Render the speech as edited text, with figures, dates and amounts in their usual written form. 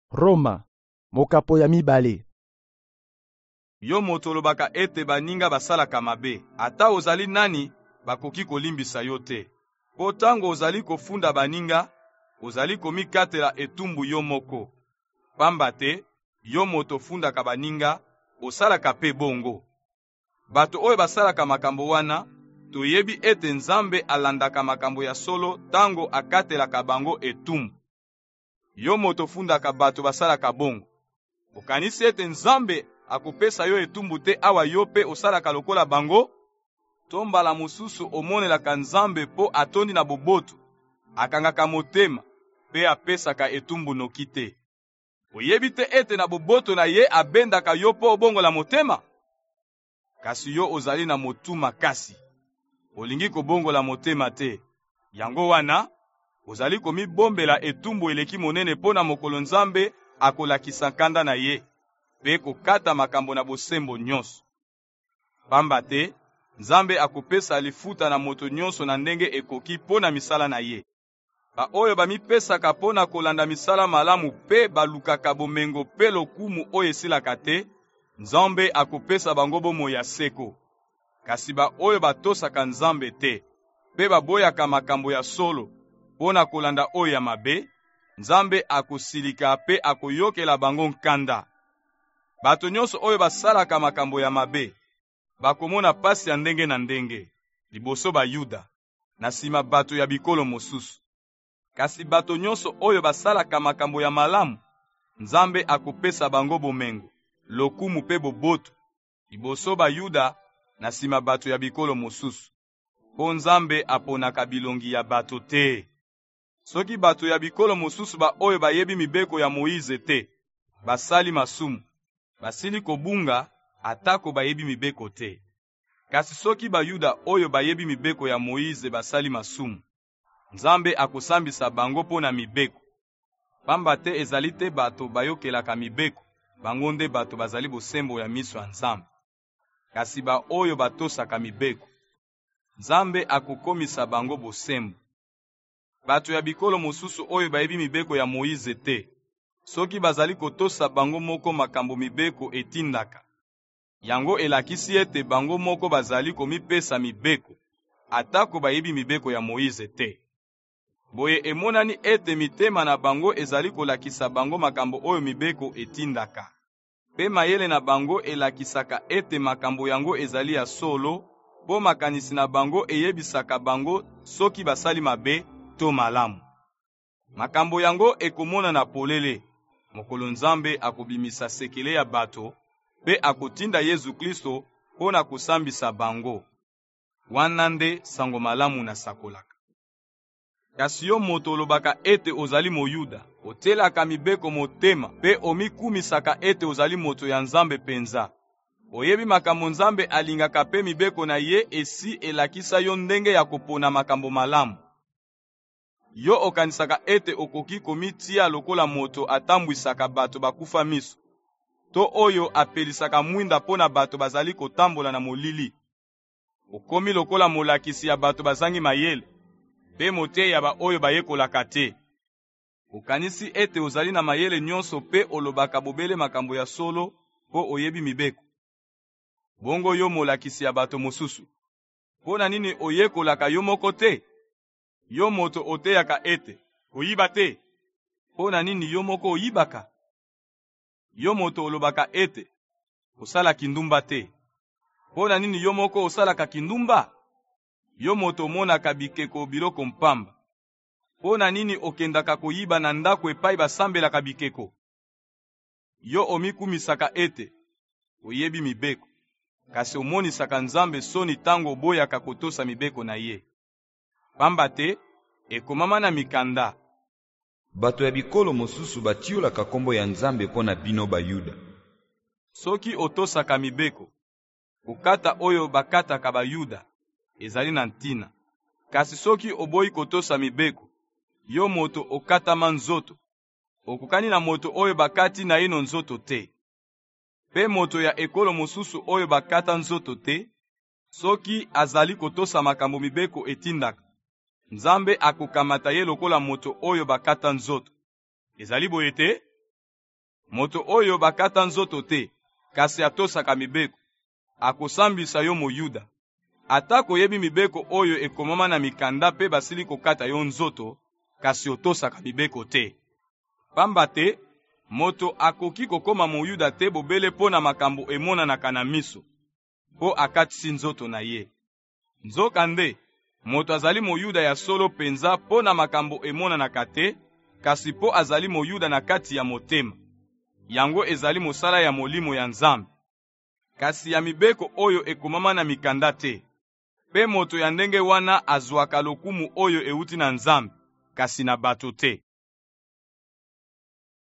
Roma, mokapo ya mibale. Yo moto olobaka ete baninga basalaka mabe, ata ozali nani bakoki kolimbisa yo te. Po tango ozali kofunda baninga, ozali komikatela etumbu yo moko. Pamba te, yo moto fundaka baninga, osalaka pe bongo. Bato oyo basalaka makambo wana, toyebi ete Nzambe alandaka makambo ya solo tango akatelaka bango etumbu. Yo moto fundaka bato basalaka bongo. Okanisi ete Nzambe akopesa yo etumbu te awa yo pe osalaka lokola bango? To mbala mosusu omonelaka Nzambe po atondi na boboto, akangaka motema, pe apesaka etumbu noki te. Oyebi te ete na boboto na ye abendaka yo po obongola motema? Kasi yo ozali na motu makasi. Olingi kobongola motema te. Yango wana, ozali komibombela etumbu eleki monene pona mokolo Nzambe akolakisa kanda na ye, pe kokata makambo na bosembo nyonso. Pamba te, Nzambe akopesa lifuta na moto nyonso na ndenge ekoki pona misala na ye. Ba oyo bamipesaka pona kolanda misala malamu pe balukaka bomengo pe lokumu oyo esilaka te, Nzambe akopesa bango bomoi ya seko. Kasi ba oyo batosaka Nzambe te, pe baboyaka makambo ya solo pona kolanda oyo ya mabe, Nzambe akosilika pe akoyokela bango nkanda. Bato nyonso oyo basalaka makambo ya mabe, bakomona pasi ya ndenge na ndenge, liboso Bayuda, na sima bato ya bikolo mosusu. Kasi bato nyonso oyo basalaka makambo ya malamu, Nzambe akopesa bango bomengo, lokumu pe boboto, liboso Bayuda, na sima bato ya bikolo mosusu. Po Nzambe aponaka bilongi ya bato te. Soki bato ya bikolo mosusu ba oyo bayebi mibeko ya Moïse te, basali masumu, basili kobunga atako bayebi mibeko te. Kasi soki Bayuda oyo bayebi mibeko ya Moïse basali masumu, Nzambe akosambisa bango pona mibeko. Pamba te ezali te bato bayokelaka mibeko, bango nde bato bazali bosembo ya miso ya Nzambe. Kasi ba oyo batosaka mibeko, Nzambe akokomisa bango bosembo. Bato ya bikolo mosusu oyo bayebi mibeko ya Moïse te, soki bazali kotosa bango moko makambo mibeko etindaka, yango elakisi ete bango moko bazali komipesa mibeko, atako bayebi mibeko ya Moïse te. Boye emonani ete mitema na bango ezali kolakisa bango makambo oyo mibeko etindaka. Pe mayele na bango elakisaka ete makambo yango ezali ya solo, po makanisi na bango eyebisaka bango soki basali mabe to malamu. Makambo yango ekomona na polele, mokolo Nzambe akobimisa sekele ya bato, pe akotinda Yesu Kristo pona kosambisa bango. Wana nde sango malamu na sakolaka. Kasi yo moto olobaka ete ozali Moyuda, otelaka mibeko motema, pe omikumisaka ete ozali moto ya Nzambe penza. Oyebi makambo Nzambe alingaka pe mibeko na ye esi elakisa yo ndenge ya kopona makambo malamu. Yo okanisaka ete okoki komitia lokola moto atambwisaka bato bakufa miso, to oyo apelisaka mwinda pona bato bazali kotambola na molili. Okomi lokola molakisi ya bato bazangi mayele, pe mote ya ba oyo bayekolaka te. Okanisi ete ozali na mayele nyonso pe olobaka bobele makambo ya solo po oyebi mibeko. Bongo yo molakisi ya bato mosusu, pona nini oyekolaka yo moko te? Yo moto oteyaka ete oyiba te, pona nini yo moko oyibaka? Yo moto olobaka ete osala kindumba te, pona nini yo moko osalaka kindumba? Yo moto omonaka bikeko biloko mpamba, pona nini okendaka koyiba na ndako epai basambelaka bikeko? Yo omikumisaka ete oyebi mibeko, kasi omonisaka Nzambe soni tango oboyaka kotosa mibeko na ye. Pamba te, ekomama na mikanda, bato ya bikolo mosusu batiolaka kombo ya Nzambe pona bino Bayuda. Soki otosaka mibeko, kokata oyo bakataka Bayuda ezali na ntina. Kasi soki oboyi kotosa mibeko, yo moto okatama nzoto, okokani na moto oyo bakati na ino nzoto te. Pe moto ya ekolo mosusu oyo bakata nzoto te, soki azali kotosa makambo mibeko etindaka, Nzambe akokamata ye lokola moto oyo bakata nzoto. Ezali boye te? Moto oyo bakata nzoto te, kasi atosaka mibeko, akosambisa yo moyuda. Atako yebi mibeko oyo ekomama na mikanda pe basili kokata yo nzoto, kasi otosaka mibeko te. Pamba te, moto akoki kokoma moyuda te bobele po na makambo emonanaka na miso, po akatisi nzoto na ye. Nzokande, moto azali moyuda ya solo penza po na makambo emonanaka te, kasi po azali moyuda na kati ya motema. Yango ezali mosala ya molimo ya Nzambe. Kasi ya mibeko oyo ekomama na mikanda te. Pe moto ya ndenge wana azwaka lokumu oyo euti na Nzambe, kasi na bato te.